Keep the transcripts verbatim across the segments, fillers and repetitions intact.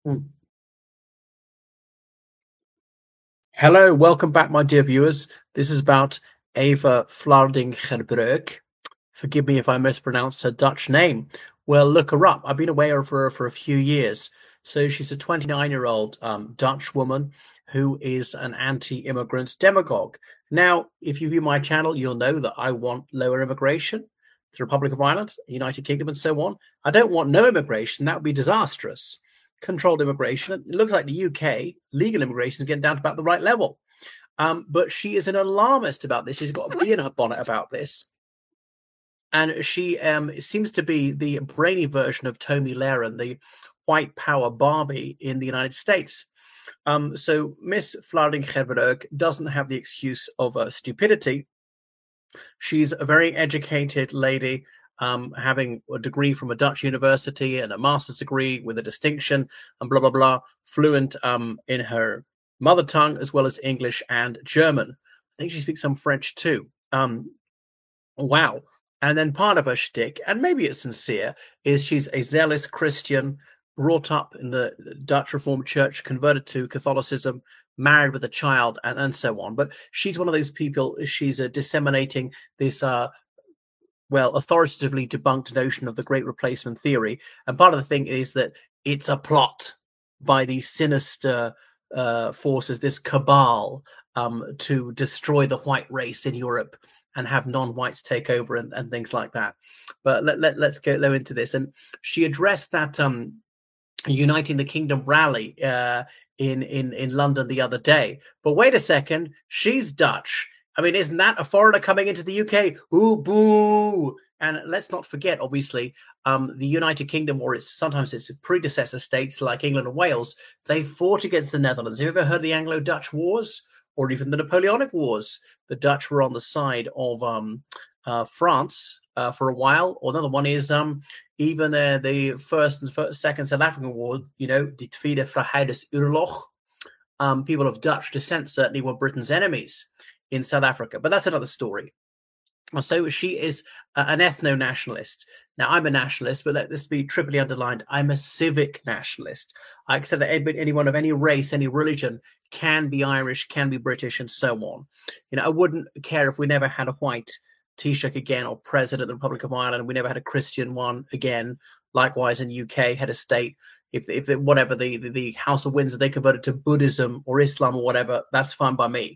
Mm. Hello, welcome back, my dear viewers. This is about Eva Vlaardingerbroek. Forgive me if I mispronounced her Dutch name. Well, look her up. I've been aware of her for a few years. So she's a twenty-nine-year-old um, Dutch woman who is an anti-immigrant demagogue. Now, if you view my channel, you'll know that I want lower immigration, the Republic of Ireland, United Kingdom, and so on. I don't want no immigration. That would be disastrous. Controlled immigration. It looks like the U K legal immigration is getting down to about the right level. Um, but she is an alarmist about this. She's got a bee in her bonnet about this. And she um, seems to be the brainy version of Tomi Lahren, the white power Barbie in the United States. Um, so Miss Vlaardingerbroek doesn't have the excuse of uh, stupidity. She's a very educated lady, um, having a degree from a Dutch university and a master's degree with a distinction, and blah, blah, blah, fluent um, in her mother tongue as well as English and German. I think she speaks some French too. Um, wow. And then part of her shtick, and maybe it's sincere, is she's a zealous Christian, brought up in the Dutch Reformed Church, converted to Catholicism, married with a child, and, and so on. But she's one of those people, she's uh, disseminating this, uh, well, authoritatively debunked notion of the Great Replacement theory. And part of the thing is that it's a plot by these sinister uh, forces, this cabal, um, to destroy the white race in Europe and have non-whites take over and, and things like that. But let, let, let's go into this. And she addressed that um, Uniting the Kingdom rally uh, in, in, in London the other day. But wait a second, she's Dutch. I mean, isn't that a foreigner coming into the U K? Ooh, boo! And let's not forget, obviously, um, the United Kingdom, or its sometimes its predecessor states like England and Wales, they fought against the Netherlands. Have you ever heard of the Anglo-Dutch Wars, or even the Napoleonic Wars? The Dutch were on the side of um, uh, France uh, for a while. Or another one is um, even uh, the first and first, second South African War. You know, the Tweede Vrijheidsoorlog. Um, people of Dutch descent certainly were Britain's enemies in South Africa, but that's another story. So she is an ethno-nationalist. Now, I'm a nationalist, but let this be triply underlined. I'm a civic nationalist. I accept that anyone of any race, any religion can be Irish, can be British, and so on. You know, I wouldn't care if we never had a white Taoiseach again, or president of the Republic of Ireland. We never had a Christian one again. Likewise, in the U K, head of state. If, if whatever the, the, the House of Windsor, they converted to Buddhism or Islam or whatever, that's fine by me.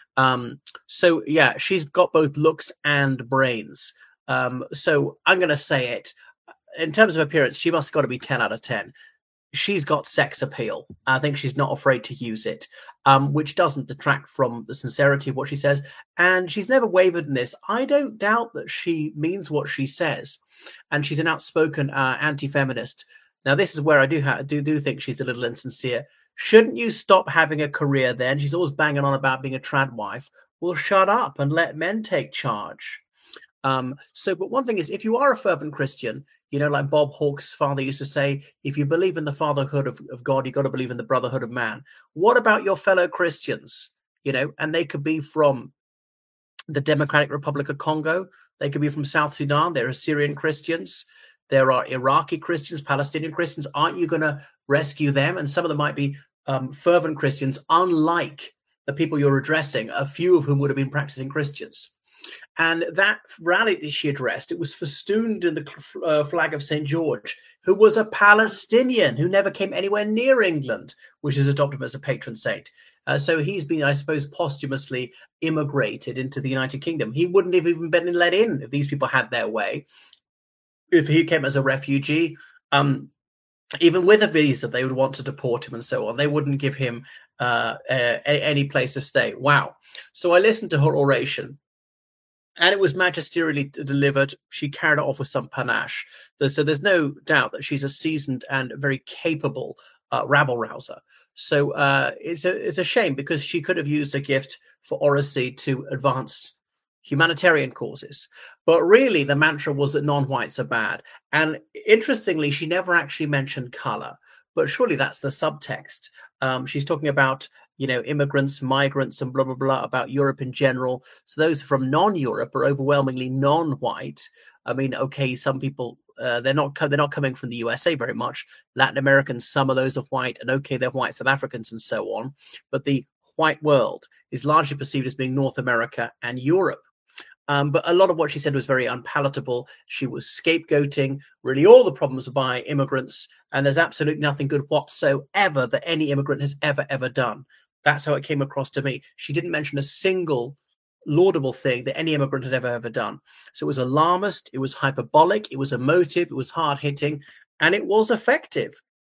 Um, so yeah, she's got both looks and brains. Um, so I'm going to say it. In terms of appearance, she must have got to be ten out of ten. She's got sex appeal. I think she's not afraid to use it, um, which doesn't detract from the sincerity of what she says. And she's never wavered in this. I don't doubt that she means what she says. And she's an outspoken uh, anti-feminist. Now, this is where I do, ha- do do think she's a little insincere. Shouldn't you stop having a career then? She's always banging on about being a trad wife. Well, shut up and let men take charge. Um, so, but one thing is, if you are a fervent Christian, you know, like Bob Hawke's father used to say, if you believe in the fatherhood of, of God, you've got to believe in the brotherhood of man. What about your fellow Christians? You know, and they could be from the Democratic Republic of Congo. They could be from South Sudan. There are Syrian Christians. There are Iraqi Christians, Palestinian Christians. Aren't you going to rescue them? And some of them might be um, fervent Christians, unlike the people you're addressing, a few of whom would have been practicing Christians. And that rally that she addressed, it was festooned in the uh, flag of Saint George, who was a Palestinian who never came anywhere near England, which is adopted as a patron saint. Uh, so he's been, I suppose, posthumously immigrated into the United Kingdom. He wouldn't have even been let in if these people had their way. If he came as a refugee, um, even with a visa, they would want to deport him and so on. They wouldn't give him uh, uh, any place to stay. Wow. So I listened to her oration, and it was magisterially delivered. She carried it off with some panache. So there's no doubt that she's a seasoned and very capable uh, rabble-rouser. So uh, it's, a, it's a shame, because she could have used a gift for oracy to advance humanitarian causes. But really, the mantra was that non-whites are bad. And interestingly, she never actually mentioned color. But surely that's the subtext. Um, she's talking about, you know, immigrants, migrants, and blah, blah, blah, about Europe in general. So those from non-Europe are overwhelmingly non-white. I mean, okay, some people uh, they're not they're not coming from the U S A very much. Latin Americans, some of those are white, and okay, they're white South Africans and so on. But the white world is largely perceived as being North America and Europe. Um, but a lot of what she said was very unpalatable. She was scapegoating really all the problems by immigrants, and there's absolutely nothing good whatsoever that any immigrant has ever, ever done. That's how it came across to me. She didn't mention a single laudable thing that any immigrant had ever, ever done. So it was alarmist, it was hyperbolic, it was emotive, it was hard-hitting, and it was effective.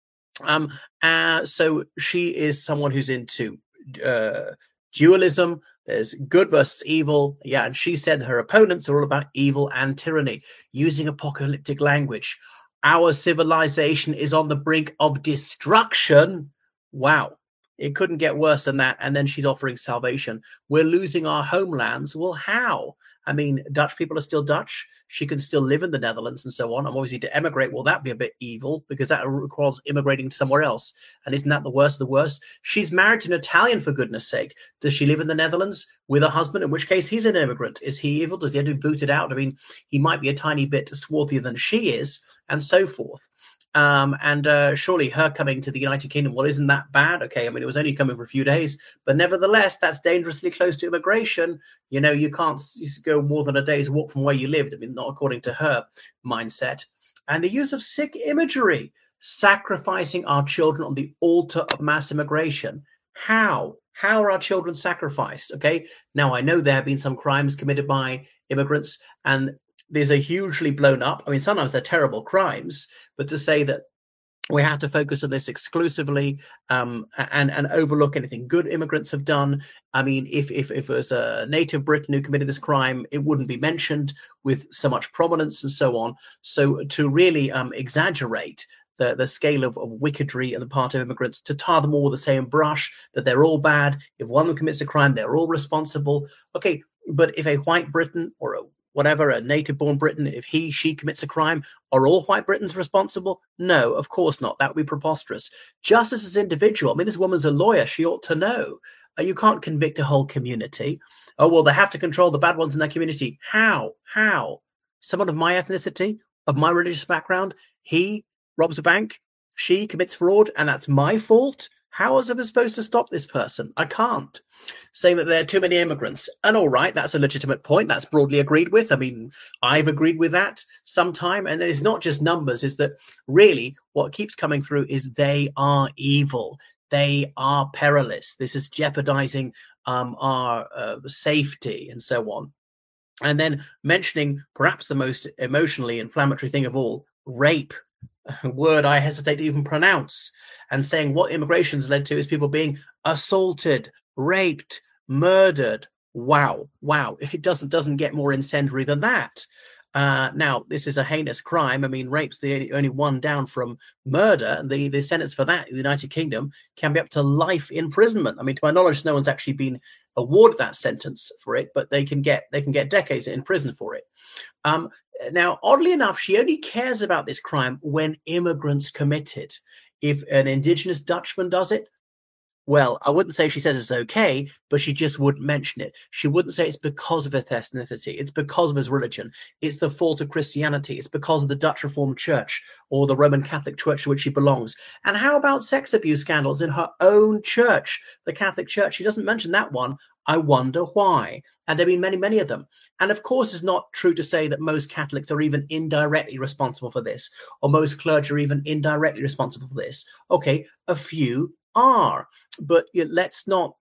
Um, uh, so she is someone who's into uh, dualism. There's good versus evil. Yeah, and she said her opponents are all about evil and tyranny, using apocalyptic language. Our civilization is on the brink of destruction. Wow. It couldn't get worse than that. And then she's offering salvation. We're losing our homelands. Well, how? I mean, Dutch people are still Dutch. She can still live in the Netherlands and so on. And obviously to emigrate, well, that'd be a bit evil because that requires immigrating somewhere else. And isn't that the worst of the worst? She's married to an Italian, for goodness sake. Does she live in the Netherlands with a husband, in which case he's an immigrant? Is he evil? Does he have to be booted out? I mean, he might be a tiny bit swarthier than she is, and so forth. Um, and uh, surely her coming to the United Kingdom, well, isn't that bad? Okay, I mean, it was only coming for a few days, but nevertheless, that's dangerously close to immigration. You know, you can't go more than a day's walk from where you lived. I mean, not according to her mindset. And the use of sick imagery, sacrificing our children on the altar of mass immigration. How? How are our children sacrificed? Okay, now I know there have been some crimes committed by immigrants, and these are hugely blown up. I mean, sometimes they're terrible crimes, but to say that we have to focus on this exclusively um, and, and overlook anything good immigrants have done. I mean, if, if, if it was a native Briton who committed this crime, it wouldn't be mentioned with so much prominence and so on. So to really um, exaggerate the, the scale of, of wickedry on the part of immigrants, to tar them all with the same brush, that they're all bad. If one of them commits a crime, they're all responsible. Okay, but if a white Briton or a whatever, a native-born Briton, if he, she commits a crime, are all white Britons responsible? No, of course not. That would be preposterous. Justice as individual. I mean, this woman's a lawyer. She ought to know. Uh, you can't convict a whole community. Oh, well, they have to control the bad ones in their community. How? How? Someone of my ethnicity, of my religious background, he robs a bank, she commits fraud, and that's my fault? How was I supposed to stop this person? I can't. Saying that there are too many immigrants. And all right, that's a legitimate point. That's broadly agreed with. I mean, I've agreed with that sometime. And it's not just numbers, is that really what keeps coming through is they are evil. They are perilous. This is jeopardizing um, our uh, safety and so on. And then mentioning perhaps the most emotionally inflammatory thing of all, rape. A word I hesitate to even pronounce, and saying what immigration's led to is people being assaulted, raped, murdered. Wow, wow. It doesn't doesn't get more incendiary than that. Uh, now, this is a heinous crime. I mean, rape's the only, only one down from murder. The, the sentence for that in the United Kingdom can be up to life imprisonment. I mean, to my knowledge, no one's actually been awarded that sentence for it, but they can get they can get decades in prison for it. Um, now, oddly enough, she only cares about this crime when immigrants commit it. If an indigenous Dutchman does it, well, I wouldn't say she says it's okay, but she just wouldn't mention it. She wouldn't say it's because of his ethnicity. It's because of his religion. It's the fault of Christianity. It's because of the Dutch Reformed Church or the Roman Catholic Church to which she belongs. And how about sex abuse scandals in her own church, the Catholic Church? She doesn't mention that one. I wonder why. And there have been many, many of them. And of course, it's not true to say that most Catholics are even indirectly responsible for this, or most clergy are even indirectly responsible for this. Okay, a few are, but let's not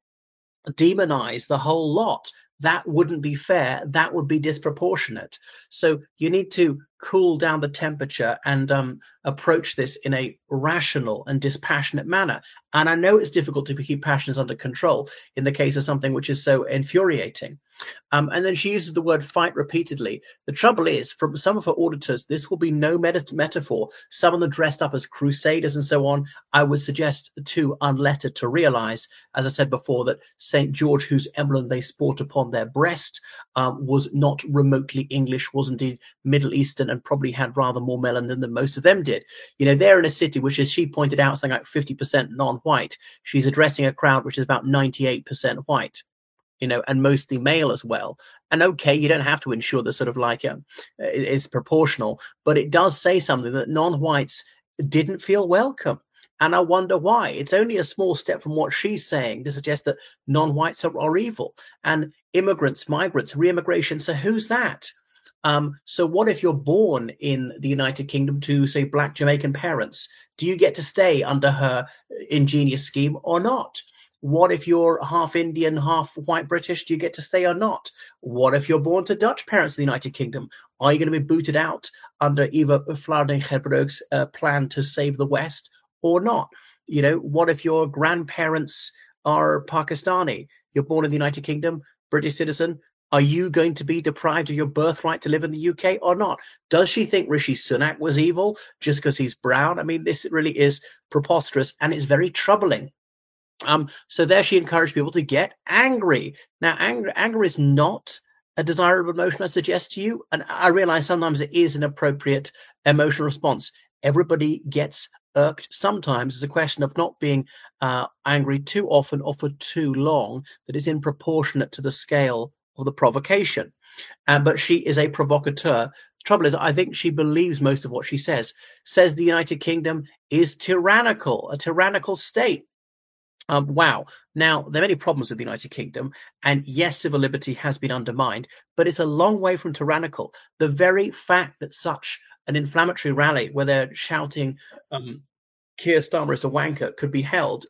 demonize the whole lot. That wouldn't be fair. That would be disproportionate. So you need to cool down the temperature and um, approach this in a rational and dispassionate manner. And I know it's difficult to keep passions under control in the case of something which is so infuriating. Um, and then she uses the word fight repeatedly. The trouble is, from some of her auditors, this will be no meta- metaphor. Some of them dressed up as crusaders and so on. I would suggest too unlettered to realize, as I said before, that Saint George, whose emblem they sport upon their breast, um, was not remotely English, was indeed Middle Eastern, and probably had rather more melanin than most of them did. You know, they're in a city which, as she pointed out, something like fifty percent non-white. She's addressing a crowd which is about ninety-eight percent white. you know, and mostly male as well. And okay, you don't have to ensure that sort of like um, it's proportional, but it does say something that non-whites didn't feel welcome. And I wonder why. It's only a small step from what she's saying to suggest that non-whites are, are evil and immigrants, migrants, re-immigration. So who's that? Um, so what if you're born in the United Kingdom to, say, black Jamaican parents? Do you get to stay under her ingenious scheme or not? What if you're half Indian, half white British? Do you get to stay or not? What if you're born to Dutch parents in the United Kingdom? Are you going to be booted out under Eva Vlaarding-Gerbreug's uh, plan to save the West or not? You know, what if your grandparents are Pakistani? You're born in the United Kingdom, British citizen. Are you going to be deprived of your birthright to live in the U K or not? Does she think Rishi Sunak was evil just because he's brown? I mean, this really is preposterous and it's very troubling. Um, so there she encouraged people to get angry. Now, anger, anger is not a desirable emotion, I suggest to you. And I realize sometimes it is an appropriate emotional response. Everybody gets irked sometimes. It's a question of not being uh, angry too often or for too long that is in proportionate to the scale of the provocation. Uh, but she is a provocateur. The trouble is, I think she believes most of what she says. Says the United Kingdom is tyrannical, a tyrannical state. Um, wow. Now, there are many problems with the United Kingdom, and yes, civil liberty has been undermined, but it's a long way from tyrannical. The very fact that such an inflammatory rally where they're shouting um, Keir Starmer is a wanker could be held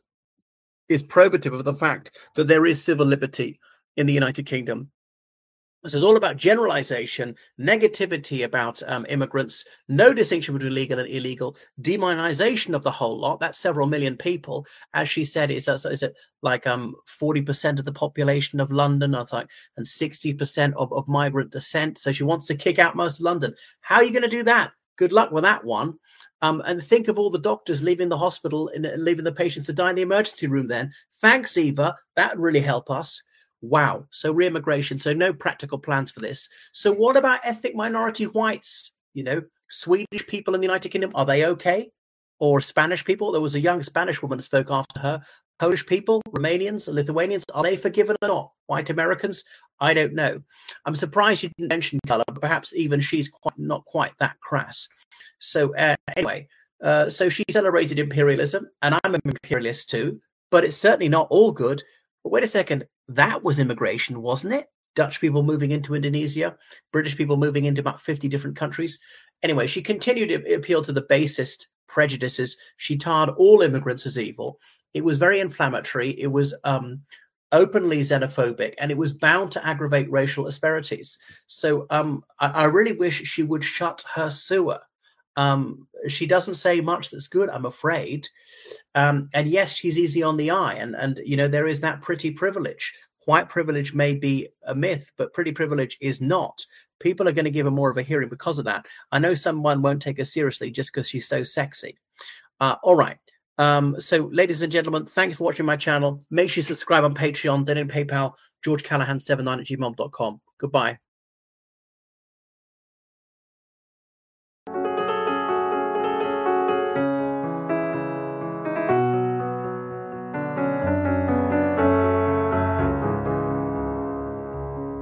is probative of the fact that there is civil liberty in the United Kingdom. This is all about generalization, negativity about um, immigrants, no distinction between legal and illegal, demonization of the whole lot. That's several million people. As she said, is, is it like um, forty percent of the population of London, I was like, and sixty percent of, of migrant descent. So she wants to kick out most of London. How are you going to do that? Good luck with that one. Um, and think of all the doctors leaving the hospital and leaving the patients to die in the emergency room then. Thanks, Eva. That would really help us. Wow. So re-immigration. So no practical plans for this. So what about ethnic minority whites? You know, Swedish people in the United Kingdom, are they okay? Or Spanish people? There was a young Spanish woman that spoke after her. Polish people, Romanians, Lithuanians, are they forgiven or not? White Americans? I don't know. I'm surprised you didn't mention colour, but perhaps even she's quite not quite that crass. So uh, anyway, uh, so she celebrated imperialism, and I'm an imperialist too, but it's certainly not all good. But wait a second, that was immigration, wasn't it? Dutch people moving into Indonesia, British people moving into about fifty different countries. Anyway, she continued to appeal to the basest prejudices. She tarred all immigrants as evil. It was very inflammatory. It was um, openly xenophobic, and it was bound to aggravate racial asperities. So um, I, I really wish she would shut her sewer. Um, she doesn't say much that's good, I'm afraid. Um, and yes, she's easy on the eye. And, and, you know, there is that pretty privilege. White privilege may be a myth, but pretty privilege is not. People are going to give her more of a hearing because of that. I know someone won't take her seriously just because she's so sexy. Uh, all right. Um, so, ladies and gentlemen, thanks for watching my channel. Make sure you subscribe on Patreon, then in PayPal, george callahan seventy-nine at gmail dot com. Goodbye.